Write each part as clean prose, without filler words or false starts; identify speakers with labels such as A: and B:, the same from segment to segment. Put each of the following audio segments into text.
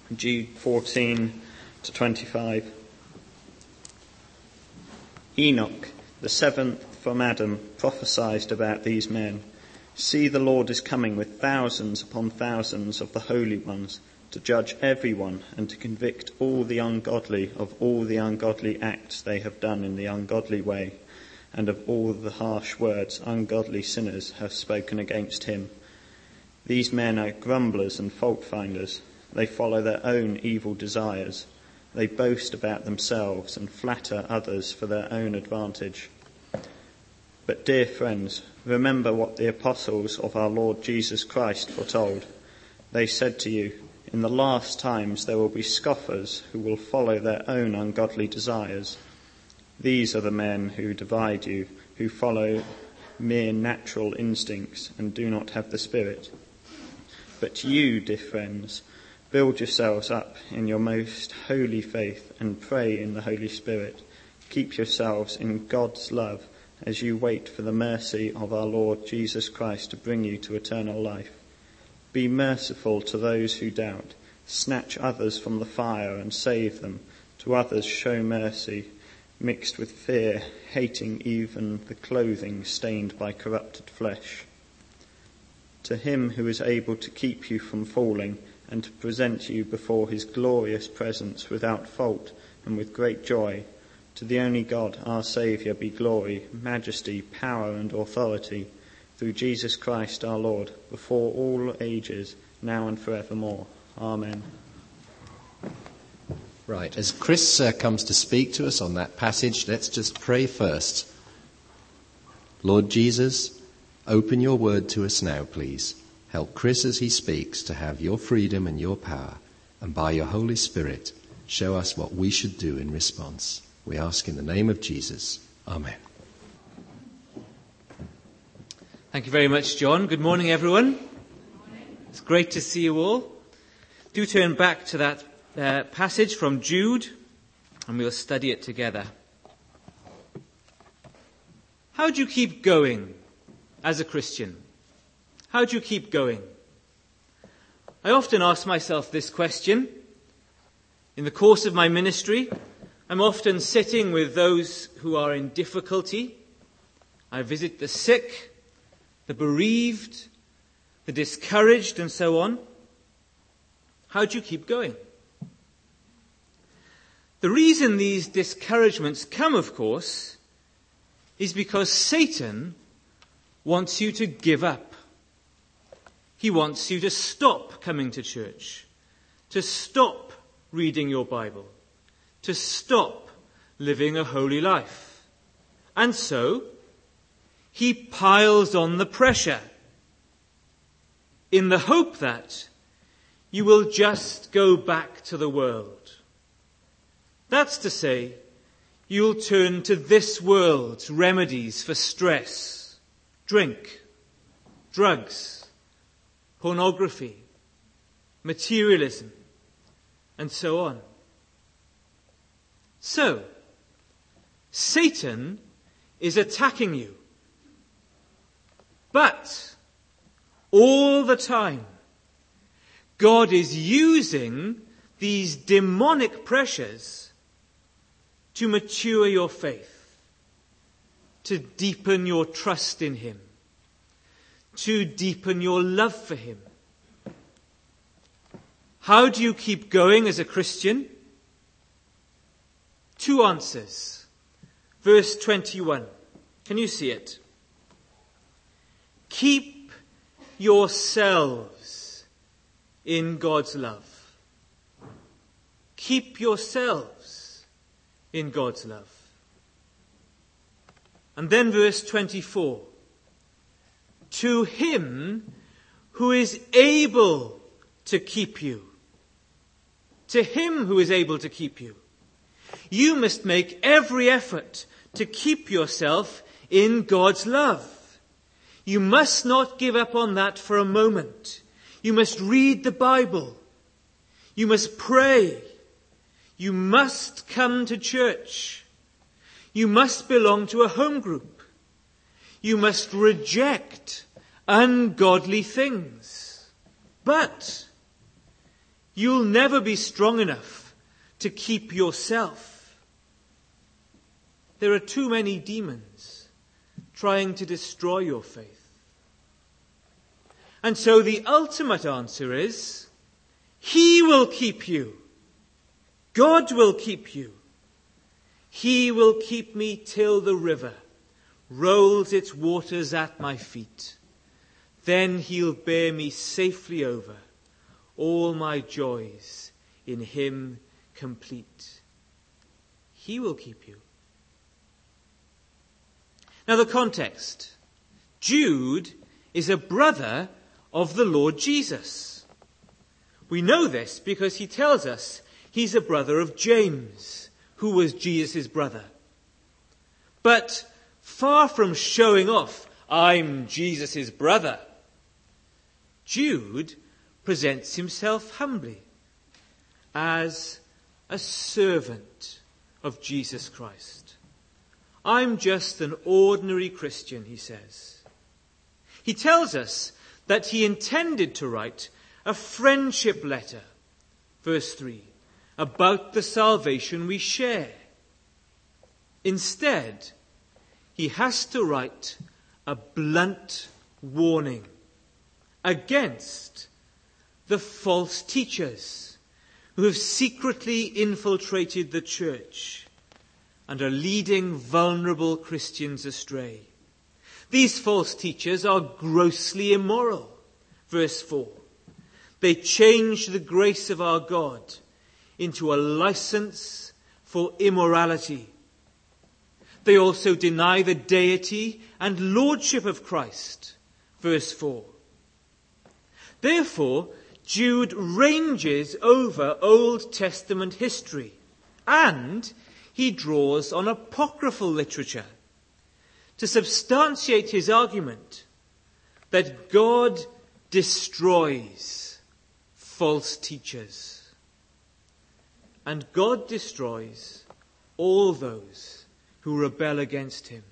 A: Jude 14 to 25. Enoch, the seventh from Adam, prophesied about these men. See, the Lord is coming with thousands upon thousands of the holy ones, to judge everyone and to convict all the ungodly of all the ungodly acts they have done in the ungodly way, and of all the harsh words ungodly sinners have spoken against him. These men are grumblers and fault-finders. They follow their own evil desires. They boast about themselves and flatter others for their own advantage. But dear friends, remember what the apostles of our Lord Jesus Christ foretold. They said to you, in the last times there will be scoffers who will follow their own ungodly desires. These are the men who divide you, who follow mere natural instincts and do not have the Spirit. But you, dear friends, build yourselves up in your most holy faith and pray in the Holy Spirit. Keep yourselves in God's love as you wait for the mercy of our Lord Jesus Christ to bring you to eternal life. Be merciful to those who doubt. Snatch others from the fire and save them. To others show mercy, mixed with fear, hating even the clothing stained by corrupted flesh. To him who is able to keep you from falling and to present you before his glorious presence without fault and with great joy, to the only God, our Saviour, be glory, majesty, power and authority, through Jesus Christ our Lord, before all ages, now and forevermore. Amen.
B: Right, as Chris comes to speak to us on that passage, let's just pray first. Lord Jesus, open your word to us now, please. Help Chris as he speaks to have your freedom and your power, and by your Holy Spirit, show us what we should do in response. We ask in the name of Jesus. Amen.
C: Thank you very much, John. Good morning, everyone. It's great to see you all. Do turn back to that passage from Jude, and we'll study it together. How do you keep going as a Christian? How do you keep going? I often ask myself this question. In the course of my ministry, I'm often sitting with those who are in difficulty. I visit the sick, the bereaved, the discouraged, and so on. How do you keep going? The reason these discouragements come, of course, is because Satan wants you to give up. He wants you to stop coming to church, to stop reading your Bible, to stop living a holy life. And so, he piles on the pressure in the hope that you will just go back to the world. That's to say, you'll turn to this world's remedies for stress, drink, drugs, pornography, materialism, and so on. So, Satan is attacking you. But, all the time, God is using these demonic pressures to mature your faith, to deepen your trust in him, to deepen your love for him. How do you keep going as a Christian? 2 answers. Verse 21. Can you see it? Keep yourselves in God's love. Keep yourselves in God's love. And then verse 24. To him who is able to keep you. To him who is able to keep you. You must make every effort to keep yourself in God's love. You must not give up on that for a moment. You must read the Bible. You must pray. You must come to church. You must belong to a home group. You must reject ungodly things. But You'll never be strong enough to keep yourself. There are too many demons trying to destroy your faith. And so the ultimate answer is, He will keep you. God will keep you. He will keep me till the river rolls its waters at my feet. Then He'll bear me safely over, all my joys in Him complete. He will keep you. Now the context. Jude is a brother of the Lord Jesus. We know this because he tells us he's a brother of James, who was Jesus' brother. But far from showing off, I'm Jesus' brother, Jude presents himself humbly as a servant of Jesus Christ. I'm just an ordinary Christian, he says. He tells us that he intended to write a friendship letter, verse 3, about the salvation we share. Instead, he has to write a blunt warning against the false teachers who have secretly infiltrated the church and are leading vulnerable Christians astray. These false teachers are grossly immoral. Verse 4. They change the grace of our God into a license for immorality. They also deny the deity and lordship of Christ. Verse 4. Therefore, Jude ranges over Old Testament history, and he draws on apocryphal literature to substantiate his argument that God destroys false teachers. And God destroys all those who rebel against him.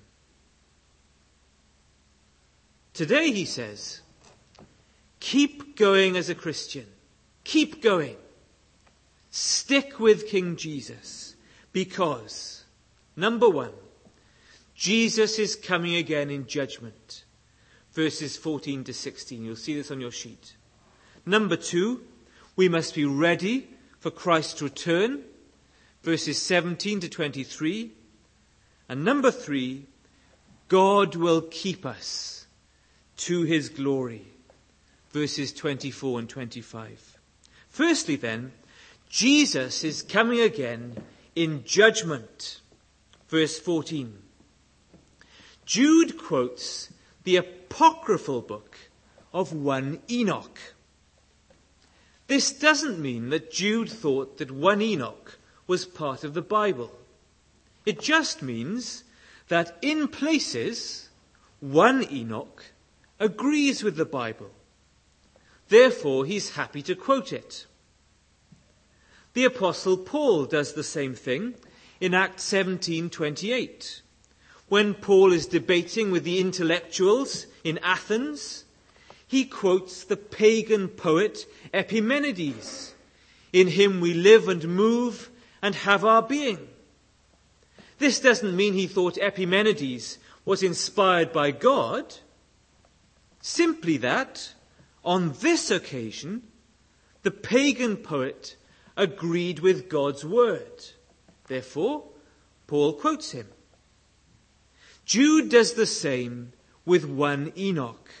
C: Today, he says, keep going as a Christian. Keep going. Stick with King Jesus. Because, number one, Jesus is coming again in judgment. Verses 14 to 16. You'll see this on your sheet. Number two, we must be ready for Christ's return. Verses 17 to 23. And number three, God will keep us to his glory. Verses 24 and 25. Firstly then, Jesus is coming again in judgment. Verse 14. Jude quotes the apocryphal book of 1 Enoch. This doesn't mean that Jude thought that 1 Enoch was part of the Bible. It just means that in places, 1 Enoch agrees with the Bible. Therefore, he's happy to quote it. The Apostle Paul does the same thing in Acts 17:28. When Paul is debating with the intellectuals in Athens, he quotes the pagan poet Epimenides. In him we live and move and have our being. This doesn't mean he thought Epimenides was inspired by God. Simply that, on this occasion, the pagan poet agreed with God's word. Therefore, Paul quotes him. Jude does the same with 1 Enoch.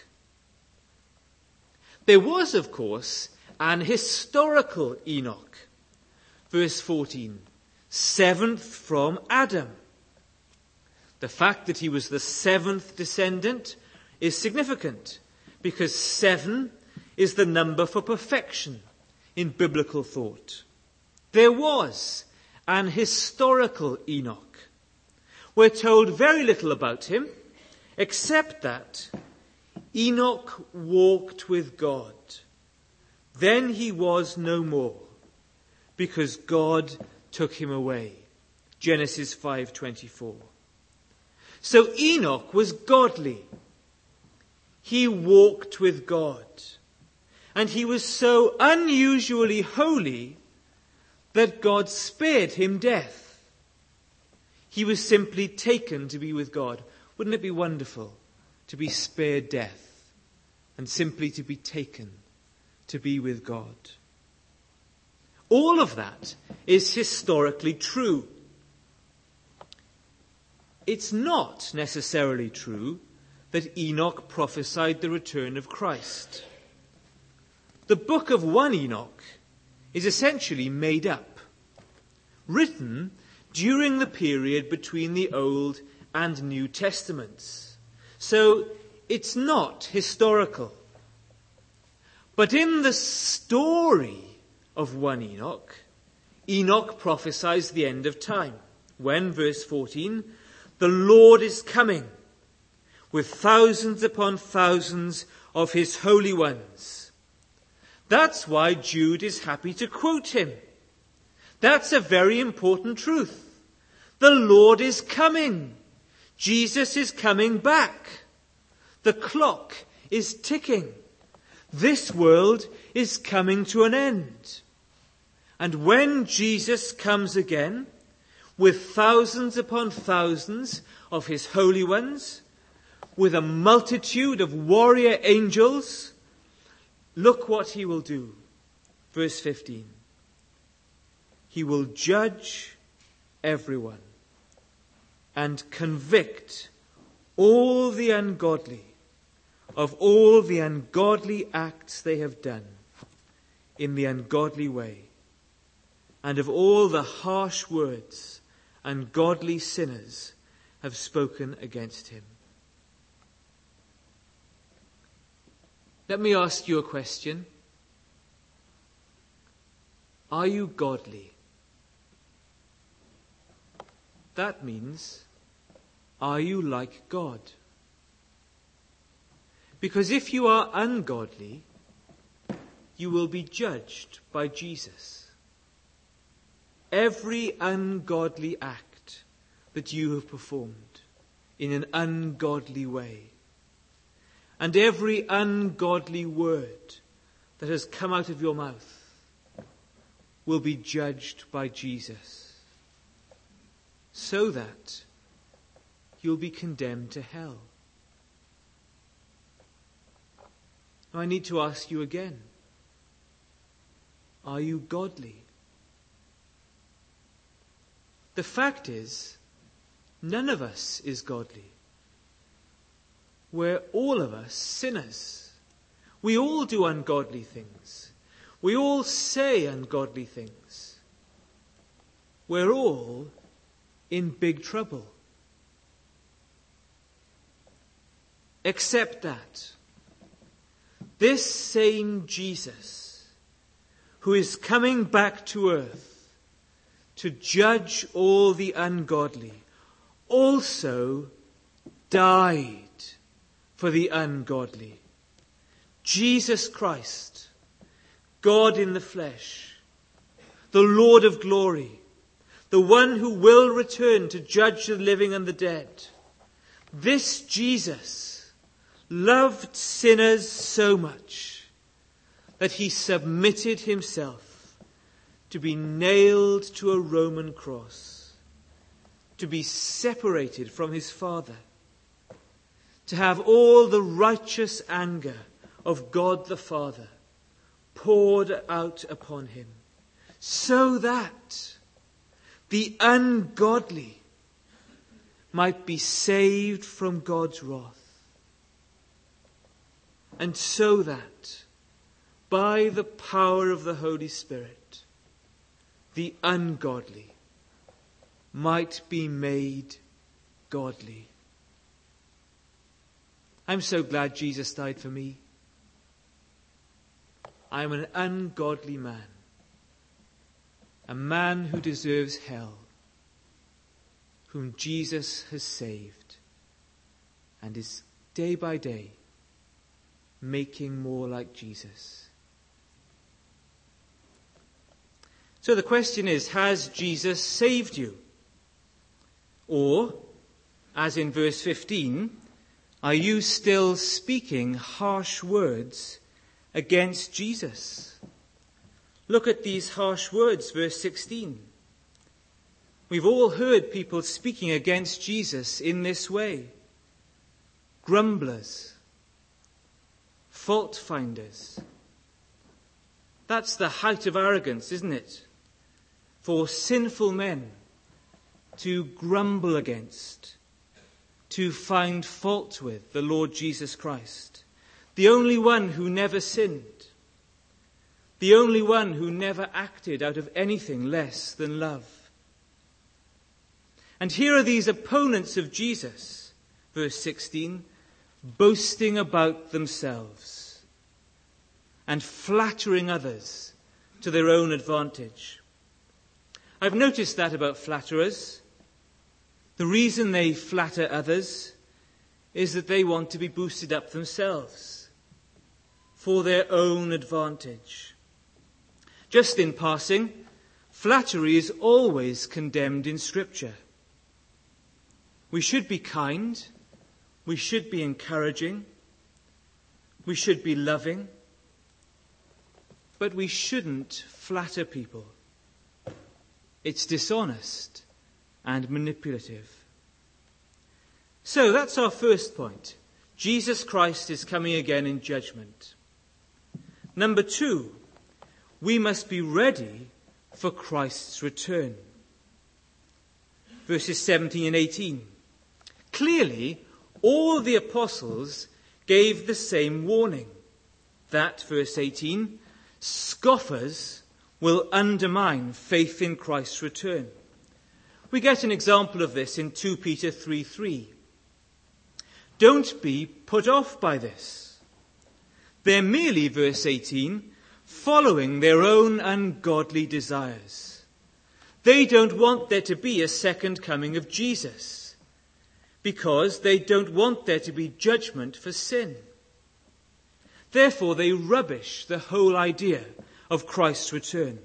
C: There was, of course, an historical Enoch. Verse 14, 7th from Adam. The fact that he was the 7th descendant is significant because 7 is the number for perfection in biblical thought. There was an historical Enoch. We're told very little about him, except that Enoch walked with God. Then he was no more, because God took him away. Genesis 5:24. So Enoch was godly. He walked with God. And he was so unusually holy that God spared him death. He was simply taken to be with God. Wouldn't it be wonderful to be spared death and simply to be taken to be with God? All of that is historically true. It's not necessarily true that Enoch prophesied the return of Christ. The book of 1 Enoch is essentially made up, written during the period between the Old and New Testaments. So it's not historical. But in the story of 1 Enoch, Enoch prophesies the end of time, when, verse 14, the Lord is coming with thousands upon thousands of his holy ones. That's why Jude is happy to quote him. That's a very important truth. The Lord is coming. Jesus is coming back. The clock is ticking. This world is coming to an end. And when Jesus comes again, with thousands upon thousands of his holy ones, with a multitude of warrior angels, look what he will do. Verse 15. He will judge everyone and convict all the ungodly of all the ungodly acts they have done in the ungodly way, and of all the harsh words ungodly sinners have spoken against him. Let me ask you a question. Are you godly? That means, are you like God? Because if you are ungodly, you will be judged by Jesus. Every ungodly act that you have performed in an ungodly way, and every ungodly word that has come out of your mouth will be judged by Jesus, so that you'll be condemned to hell. Now I need to ask you again, are you godly? The fact is, none of us is godly. We're all of us sinners. We all do ungodly things. We all say ungodly things. We're all in big trouble. Except that this same Jesus, who is coming back to earth to judge all the ungodly, also died for the ungodly. Jesus Christ, God in the flesh, the Lord of glory, the one who will return to judge the living and the dead. This Jesus loved sinners so much that he submitted himself to be nailed to a Roman cross, to be separated from his Father, to have all the righteous anger of God the Father poured out upon him, so that the ungodly might be saved from God's wrath, and so that by the power of the Holy Spirit, the ungodly might be made godly. I'm so glad Jesus died for me. I am an ungodly man, a man who deserves hell, whom Jesus has saved and is day by day making more like Jesus. So the question is, has Jesus saved you? Or, as in verse 15, are you still speaking harsh words against Jesus. Look at these harsh words, verse 16. We've all heard people speaking against Jesus in this way. Grumblers, fault finders. That's the height of arrogance, isn't it? For sinful men to grumble against, to find fault with the Lord Jesus Christ, the only one who never sinned, the only one who never acted out of anything less than love. And here are these opponents of Jesus, verse 16, boasting about themselves and flattering others to their own advantage. I've noticed that about flatterers. The reason they flatter others is that they want to be boosted up themselves for their own advantage. Just in passing, flattery is always condemned in Scripture. We should be kind, we should be encouraging, we should be loving, but we shouldn't flatter people. It's dishonest and manipulative. So that's our first point. Jesus Christ is coming again in judgment. Number 2, we must be ready for Christ's return. Verses 17 and 18. Clearly, all the apostles gave the same warning. That, verse 18, scoffers will undermine faith in Christ's return. We get an example of this in 2 Peter 3:3. Don't be put off by this. They're merely, verse 18, following their own ungodly desires. They don't want there to be a second coming of Jesus because they don't want there to be judgment for sin. Therefore, they rubbish the whole idea of Christ's return.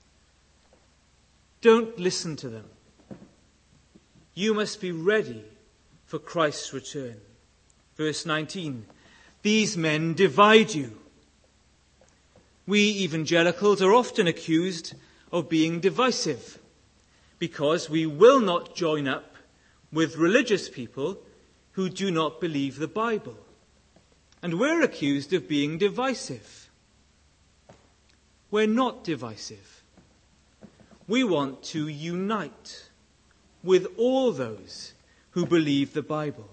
C: Don't listen to them. You must be ready for Christ's return. Verse 19, these men divide you. We evangelicals are often accused of being divisive because we will not join up with religious people who do not believe the Bible. And we're accused of being divisive. We're not divisive. We want to unite with all those who believe the Bible.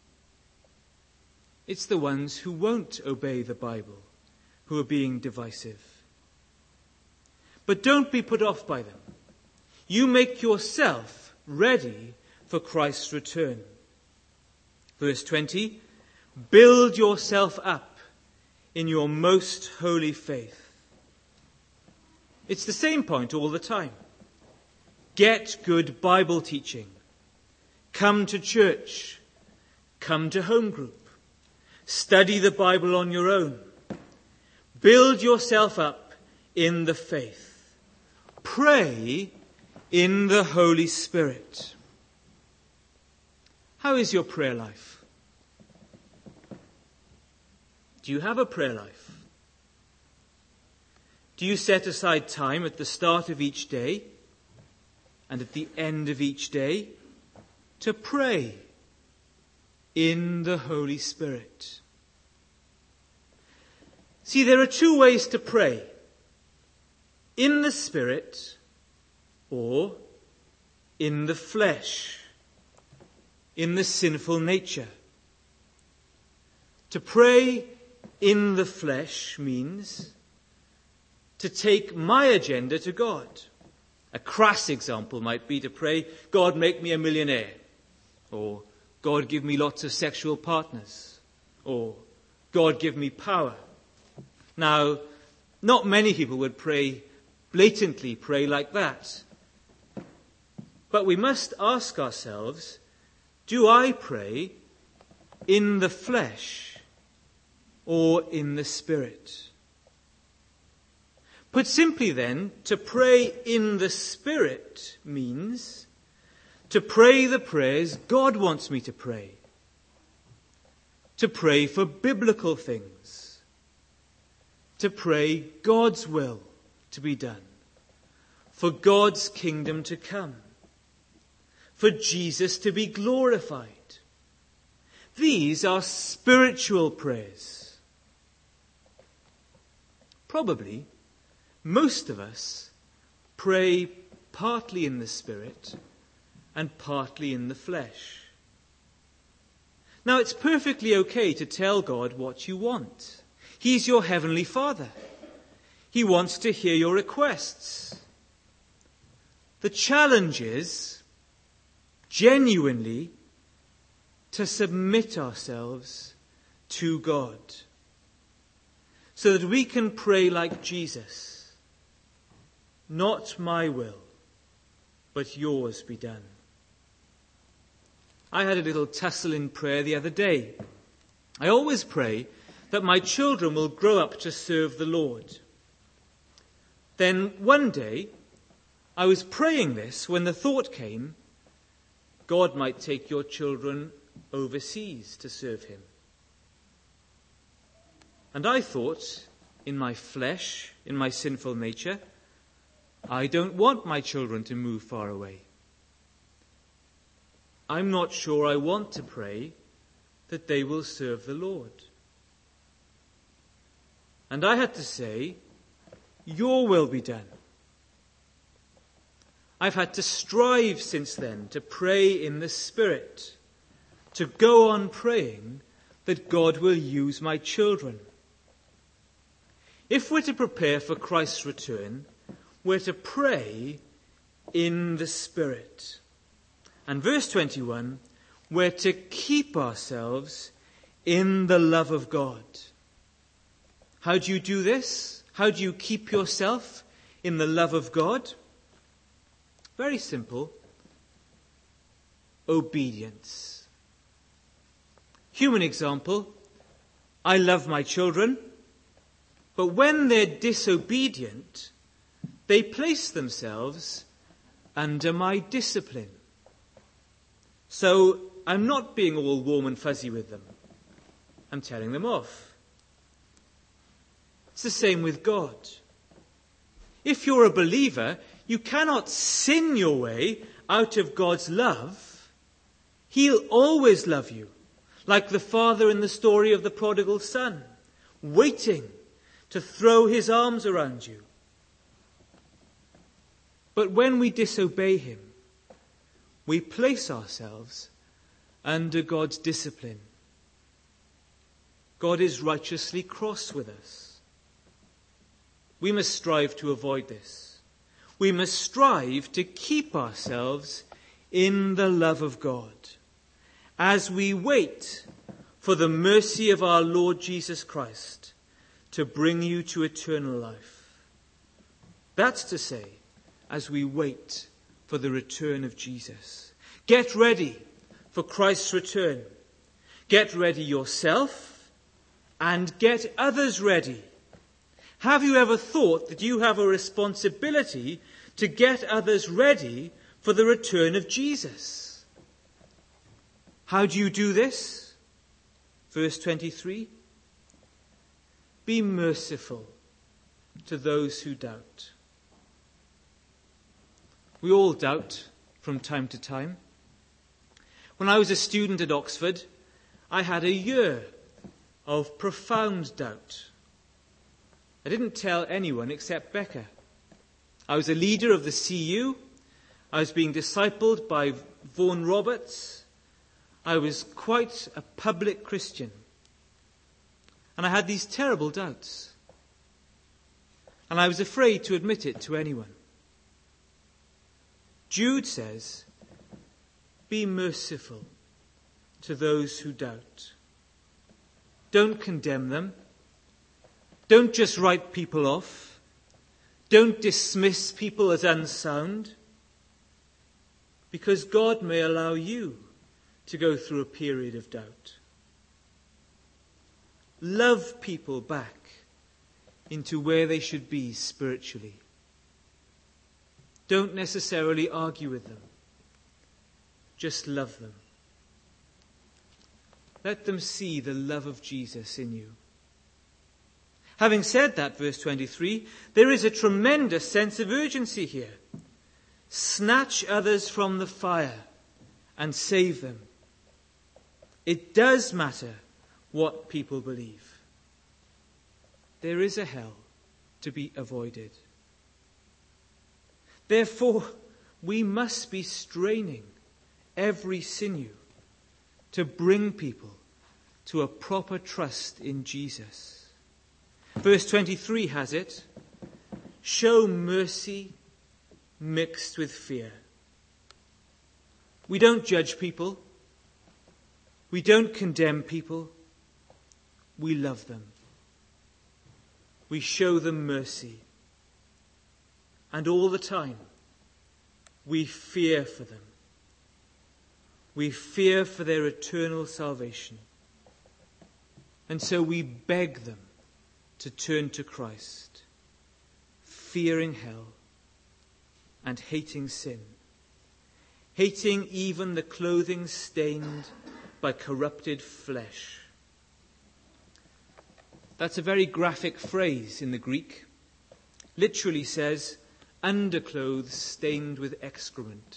C: It's the ones who won't obey the Bible who are being divisive. But don't be put off by them. You make yourself ready for Christ's return. Verse 20, build yourself up in your most holy faith. It's the same point all the time. Get good Bible teaching. Come to church. Come to home group. Study the Bible on your own. Build yourself up in the faith. Pray in the Holy Spirit. How is your prayer life? Do you have a prayer life? Do you set aside time at the start of each day and at the end of each day to pray in the Holy Spirit? See, there are 2 ways to pray. In the Spirit or in the flesh, in the sinful nature. To pray in the flesh means to take my agenda to God. A crass example might be to pray, God, make me a millionaire. Or, God, give me lots of sexual partners. Or, God, give me power. Now, not many people would blatantly pray like that. But we must ask ourselves, do I pray in the flesh or in the Spirit? Put simply then, to pray in the Spirit means to pray the prayers God wants me to pray. To pray for biblical things. to pray God's will to be done, for God's kingdom to come, for Jesus to be glorified. These are spiritual prayers. Probably most of us pray partly in the Spirit and partly in the flesh. Now, it's perfectly okay to tell God what you want. He's your heavenly Father. He wants to hear your requests. The challenge is genuinely to submit ourselves to God so that we can pray like Jesus. Not my will, but yours be done. I had a little tussle in prayer the other day. I always pray that my children will grow up to serve the Lord. Then one day, I was praying this when the thought came, God might take your children overseas to serve him. And I thought, in my flesh, in my sinful nature, I don't want my children to move far away. I'm not sure I want to pray that they will serve the Lord. And I had to say, your will be done. I've had to strive since then to pray in the Spirit, to go on praying that God will use my children. If we're to prepare for Christ's return, we're to pray in the Spirit. And verse 21, we're to keep ourselves in the love of God. How do you do this? How do you keep yourself in the love of God? Very simple. Obedience. Human example. I love my children, but when they're disobedient, they place themselves under my discipline. So I'm not being all warm and fuzzy with them. I'm telling them off. It's the same with God. If you're a believer, you cannot sin your way out of God's love. He'll always love you, like the father in the story of the prodigal son, waiting to throw his arms around you. But when we disobey him, we place ourselves under God's discipline. God is righteously cross with us. We must strive to avoid this. We must strive to keep ourselves in the love of God as we wait for the mercy of our Lord Jesus Christ to bring you to eternal life. That's to say, as we wait for the return of Jesus. Get ready for Christ's return. Get ready yourself and get others ready. Have you ever thought that you have a responsibility to get others ready for the return of Jesus? How do you do this? Verse 23. Be merciful to those who doubt. We all doubt from time to time. When I was a student at Oxford, I had a year of profound doubt. I didn't tell anyone except Becca. I was a leader of the CU. I was being discipled by Vaughan Roberts. I was quite a public Christian. And I had these terrible doubts. And I was afraid to admit it to anyone. Jude says, be merciful to those who doubt. Don't condemn them. Don't just write people off. Don't dismiss people as unsound. Because God may allow you to go through a period of doubt. Love people back into where they should be spiritually. Don't necessarily argue with them. Just love them. Let them see the love of Jesus in you. Having said that, verse 23, there is a tremendous sense of urgency here. Snatch others from the fire and save them. It does matter what people believe. There is a hell to be avoided. Therefore, we must be straining every sinew to bring people to a proper trust in Jesus. Verse 23 has it, show mercy mixed with fear. We don't judge people. We don't condemn people. We love them. We show them mercy. And all the time, we fear for them. We fear for their eternal salvation. And so we beg them to turn to Christ, fearing hell and hating sin, hating even the clothing stained by corrupted flesh. That's a very graphic phrase in the Greek. Literally says, underclothes stained with excrement.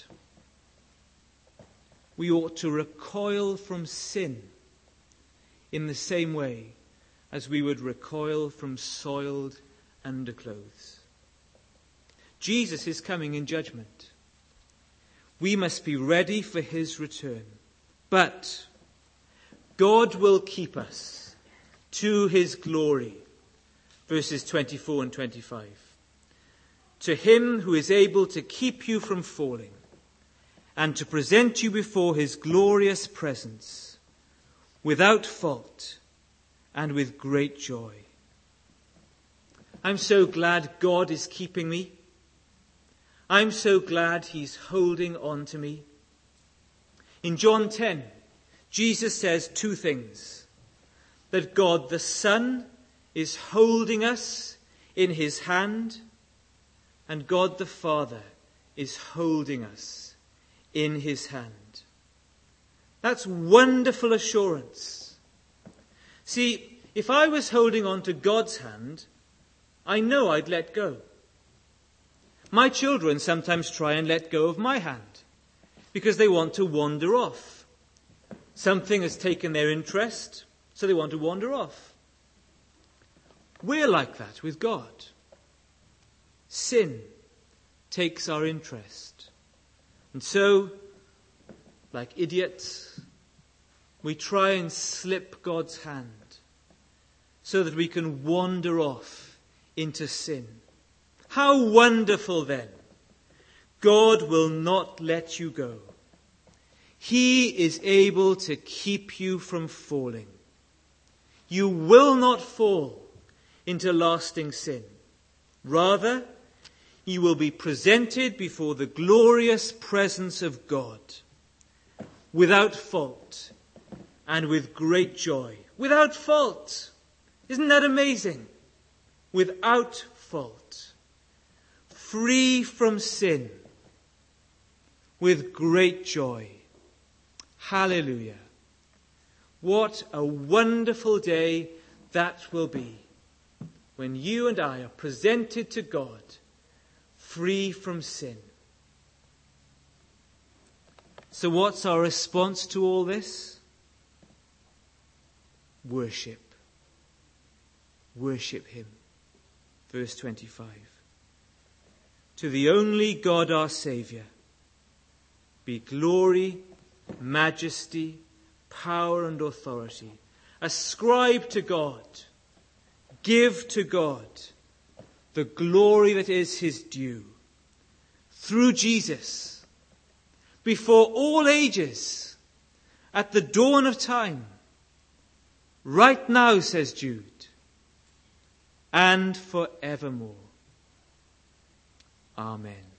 C: We ought to recoil from sin in the same way as we would recoil from soiled underclothes. Jesus is coming in judgment. We must be ready for his return. But God will keep us to his glory. Verses 24 and 25. To him who is able to keep you from falling and to present you before his glorious presence without fault and with great joy. I'm so glad God is keeping me. I'm so glad he's holding on to me. In John 10, Jesus says two things. That God the Son is holding us in his hand, and God the Father is holding us in his hand. That's wonderful assurance. See, if I was holding on to God's hand, I know I'd let go. My children sometimes try and let go of my hand because they want to wander off. Something has taken their interest, so they want to wander off. We're like that with God. Sin takes our interest. And so, like idiots, we try and slip God's hand so that we can wander off into sin. How wonderful then! God will not let you go. He is able to keep you from falling. You will not fall into lasting sin. Rather, you will be presented before the glorious presence of God without fault and with great joy. Without fault. Isn't that amazing? Without fault. Free from sin. With great joy. Hallelujah. What a wonderful day that will be when you and I are presented to God free from sin. So what's our response to all this? Worship. Worship him. Verse 25. To the only God our Saviour be glory, majesty, power and authority. Ascribe to God, give to God the glory that is his due. Through Jesus, before all ages, at the dawn of time, right now, says Jude, and forevermore. Amen.